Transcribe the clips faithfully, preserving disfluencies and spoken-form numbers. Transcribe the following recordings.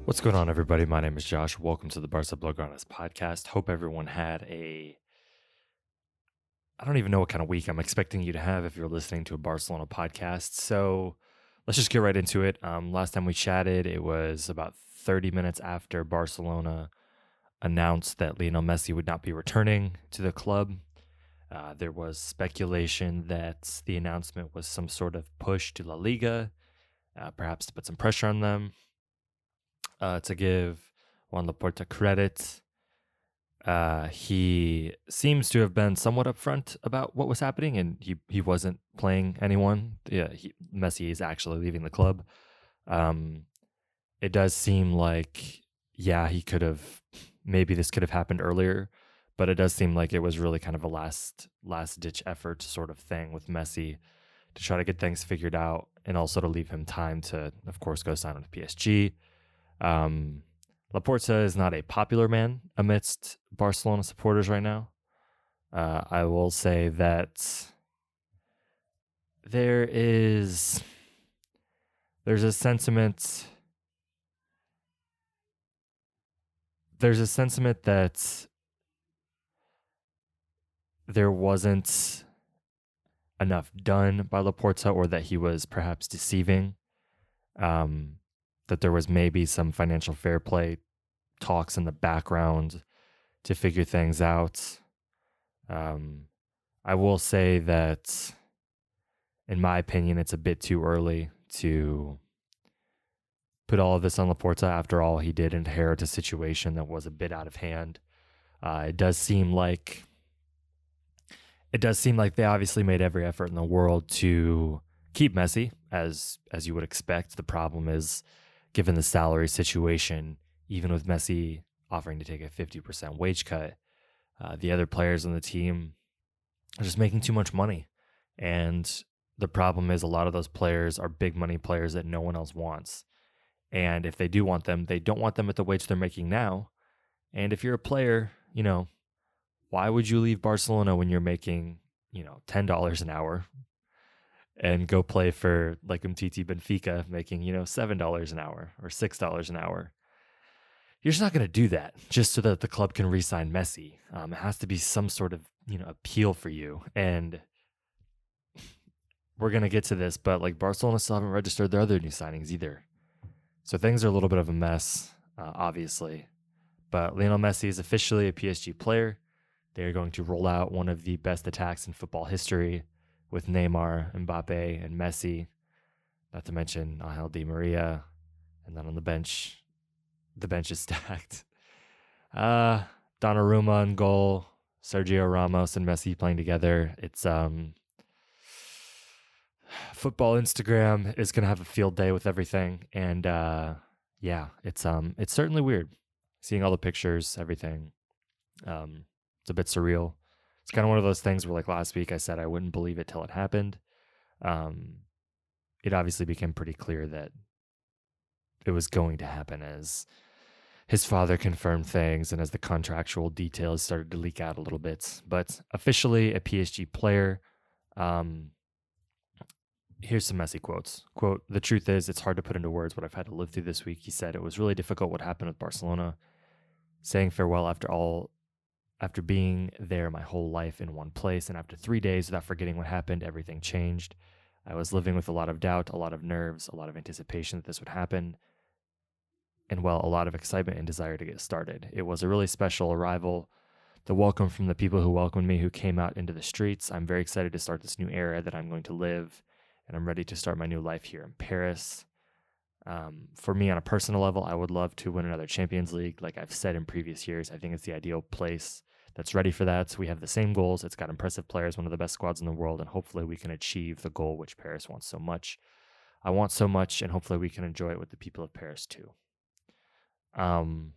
What's going on, everybody? My name is Josh. Welcome to the Barca Blaugranas podcast. Hope everyone had a, I don't even know what kind of week I'm expecting you to have if you're listening to a Barcelona podcast. So let's just get right into it. Um, last time we chatted, it was about thirty minutes after Barcelona announced that Lionel Messi would not be returning to the club. Uh, there was speculation that the announcement was some sort of push to La Liga, uh, perhaps to put some pressure on them. Uh, to give Juan Laporta credit, uh, he seems to have been somewhat upfront about what was happening, and he, he wasn't playing anyone. Yeah, he, Messi is actually leaving the club. Um, it does seem like, yeah, he could have, maybe this could have happened earlier, but it does seem like it was really kind of a last last ditch effort sort of thing with Messi to try to get things figured out, and also to leave him time to, of course, go sign with P S G. Um, Laporta is not a popular man amidst Barcelona supporters right now. Uh, I will say that there is there's a sentiment there's a sentiment that there wasn't enough done by Laporta, or that he was perhaps deceiving. Um, that there was maybe some financial fair play talks in the background to figure things out. Um, I will say that, in my opinion, it's a bit too early to put all of this on Laporta. After all, he did inherit a situation that was a bit out of hand. Uh, it does seem like it does seem like they obviously made every effort in the world to keep Messi, as as you would expect. The problem is, given the salary situation, even with Messi offering to take a fifty percent wage cut, uh, the other players on the team are just making too much money. And the problem is, a lot of those players are big money players that no one else wants. And if they do want them, they don't want them at the wage they're making now. And if you're a player, you know, why would you leave Barcelona when you're making, you know, ten dollars an hour and go play for, like, Umtiti Benfica making, you know, seven dollars an hour or six dollars an hour? You're just not going to do that just so that the club can re-sign Messi. Um, it has to be some sort of, you know, appeal for you. And we're going to get to this, but like Barcelona still haven't registered their other new signings either. So things are a little bit of a mess, uh, obviously. But Lionel Messi is officially a P S G player. They're going to roll out one of the best attacks in football history with Neymar, Mbappe, and Messi. Not to mention Angel Di Maria. And then on the bench, the bench is stacked. Uh, Donnarumma in goal, Sergio Ramos and Messi playing together. It's um, football Instagram is gonna have a field day with everything, and uh, yeah, it's um, it's certainly weird seeing all the pictures, everything. Um, it's a bit surreal. It's kind of one of those things where, like last week, I said I wouldn't believe it till it happened. Um, it obviously became pretty clear that it was going to happen as his father confirmed things and as the contractual details started to leak out a little bit. But officially a P S G player. Um, here's some Messi quotes. Quote, "The truth is, it's hard to put into words what I've had to live through this week." He said, "It was really difficult what happened with Barcelona. Saying farewell after all, after being there my whole life in one place, and after three days without forgetting what happened, everything changed. I was living with a lot of doubt, a lot of nerves, a lot of anticipation that this would happen, and, well, a lot of excitement and desire to get started. It was a really special arrival. The welcome from the people who welcomed me, who came out into the streets. I'm very excited to start this new era that I'm going to live, and I'm ready to start my new life here in Paris. Um, for me, on a personal level, I would love to win another Champions League. Like I've said in previous years, I think it's the ideal place that's ready for that. We have the same goals. It's got impressive players, one of the best squads in the world, and hopefully we can achieve the goal which Paris wants so much. I want so much, and hopefully we can enjoy it with the people of Paris too." Um,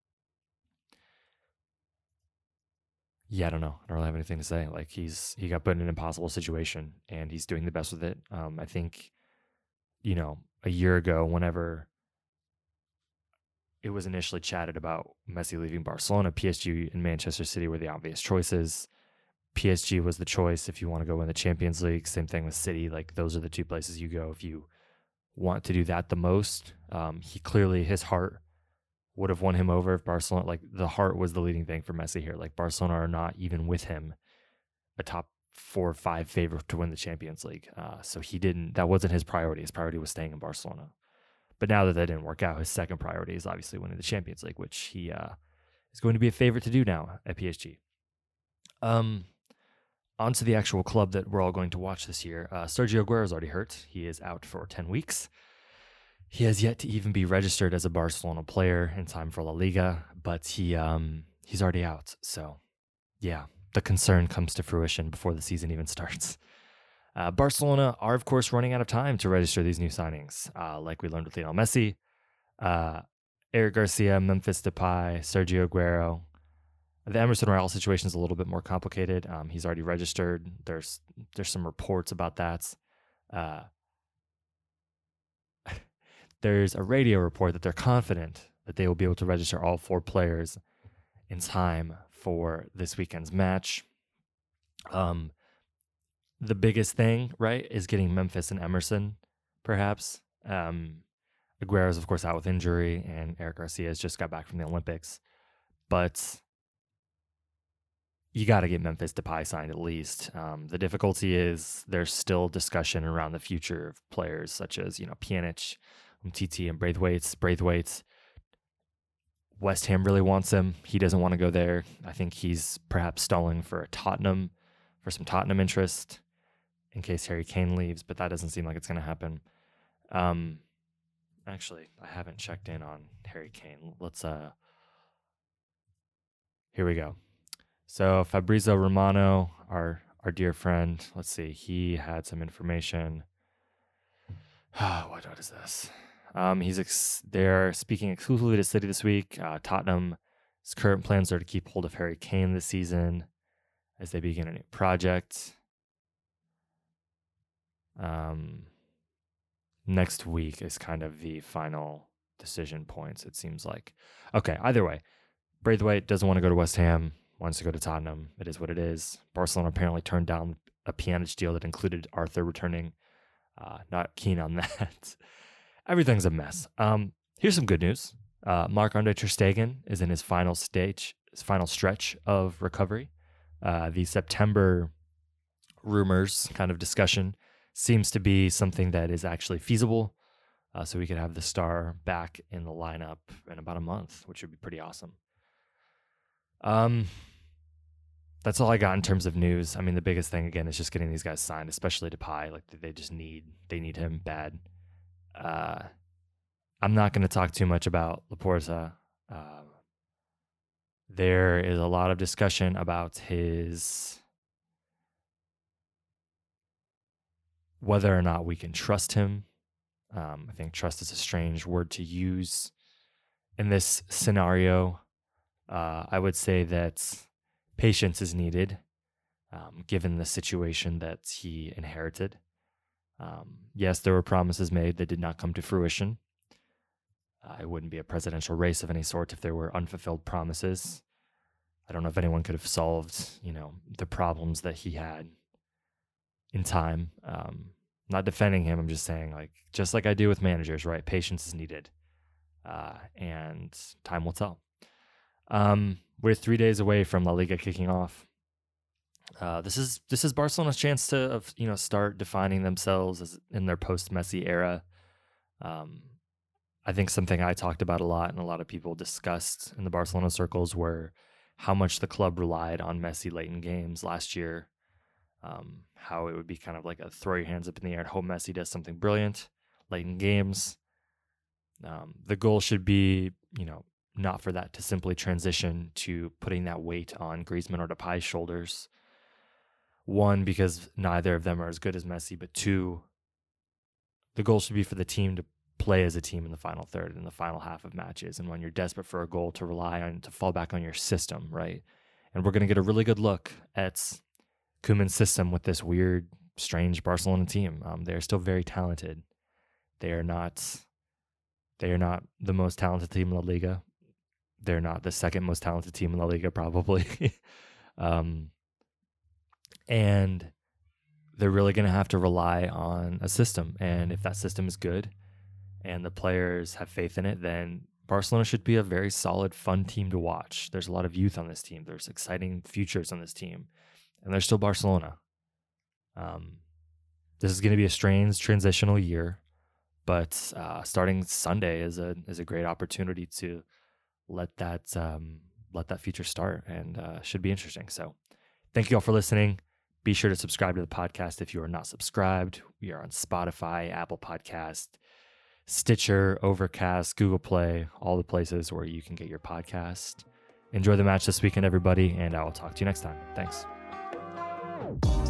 yeah, I don't know. I don't really have anything to say. Like he's he got put in an impossible situation, and he's doing the best with it. Um, I think, you know, a year ago, whenever it was initially chatted about Messi leaving Barcelona, P S G and Manchester City were the obvious choices. P S G was the choice if you want to go win the Champions League. Same thing with City. Like those are the two places you go if you want to do that the most. Um, he clearly, his heart would have won him over if Barcelona, like the heart was the leading thing for Messi here. Like Barcelona are not even with him a top four or five favorite to win the Champions League. Uh, so he didn't, that wasn't his priority. His priority was staying in Barcelona. But now that that didn't work out, his second priority is obviously winning the Champions League, which he uh, is going to be a favorite to do now at P S G. Um, on to the actual club that we're all going to watch this year. Uh, Sergio Aguero is already hurt. He is out for ten weeks. He has yet to even be registered as a Barcelona player in time for La Liga, but he um, he's already out. So, yeah, the concern comes to fruition before the season even starts. Uh, Barcelona are, of course, running out of time to register these new signings, uh, like we learned with Lionel Messi, uh, Eric Garcia, Memphis Depay, Sergio Aguero. The Emerson Royal situation is a little bit more complicated. Um, he's already registered. There's there's some reports about that. Uh, there's a radio report that they're confident that they will be able to register all four players in time for this weekend's match. Um, the biggest thing, right, is getting Memphis and Emerson, perhaps. Um, Aguero is, of course, out with injury, and Eric Garcia has just got back from the Olympics. But you got to get Memphis Depay signed at least. Um, the difficulty is there's still discussion around the future of players such as, you know, Pjanic, Umtiti, and Braithwaite. Braithwaite, West Ham really wants him. He doesn't want to go there. I think he's perhaps stalling for a Tottenham, for some Tottenham interest in case Harry Kane leaves, but that doesn't seem like it's going to happen. Um, actually, I haven't checked in on Harry Kane. Let's, uh, here we go. So Fabrizio Romano, our our dear friend, let's see, he had some information. What, what is this? Um, he's ex- they're speaking exclusively to City this week. Uh, Tottenham's current plans are to keep hold of Harry Kane this season as they begin a new project. Um, next week is kind of the final decision points, it seems like. Okay, either way, Braithwaite doesn't want to go to West Ham, wants to go to Tottenham. It is what it is. Barcelona apparently turned down a Pjanic deal that included Arthur returning. Uh, not keen on that. Everything's a mess. Um, here's some good news. Uh, Marc-Andre ter Stegen is in his final stage, his final stretch of recovery. Uh, the September rumors, kind of discussion, seems to be something that is actually feasible. Uh, so we could have the star back in the lineup in about a month, which would be pretty awesome. Um, that's all I got in terms of news. I mean, the biggest thing again is just getting these guys signed, especially Depay. Like they just need, they need him bad. Uh, I'm not going to talk too much about Laporta. Uh, there is a lot of discussion about his, whether or not we can trust him. Um, I think trust is a strange word to use in this scenario. Uh, I would say that patience is needed, um, given the situation that he inherited. Um, yes, there were promises made that did not come to fruition. Uh, it wouldn't be a presidential race of any sort if there were unfulfilled promises. I don't know if anyone could have solved, you know, the problems that he had in time. Um, not defending him. I'm just saying, like, just like I do with managers, right? Patience is needed, uh, and time will tell. Um, we're three days away from La Liga kicking off. Uh, this is this is Barcelona's chance to of, you know start defining themselves as in their post-Messi era. Um, I think something I talked about a lot and a lot of people discussed in the Barcelona circles were how much the club relied on Messi late in games last year. Um, how it would be kind of like a throw your hands up in the air and hope Messi does something brilliant late in games. Um, the goal should be, you know, not for that to simply transition to putting that weight on Griezmann or Depay's shoulders. One, because neither of them are as good as Messi, but two, the goal should be for the team to play as a team in the final third, in the final half of matches. And when you're desperate for a goal, to rely on, to fall back on your system, right? And we're going to get a really good look at Koeman's system with this weird, strange Barcelona team. Um, they're still very talented. They are not, they are not the most talented team in La Liga. They're not the second most talented team in La Liga, probably. um, and they're really going to have to rely on a system. And if that system is good and the players have faith in it, then Barcelona should be a very solid, fun team to watch. There's a lot of youth on this team. There's exciting futures on this team, and they're still Barcelona. Um, this is going to be a strange transitional year, but uh, starting Sunday is a is a great opportunity to let that um, let that feature start, and uh, should be interesting. So, thank you all for listening. Be sure to subscribe to the podcast if you are not subscribed. We are on Spotify, Apple Podcast, Stitcher, Overcast, Google Play, all the places where you can get your podcast. Enjoy the match this weekend, everybody, and I will talk to you next time. Thanks.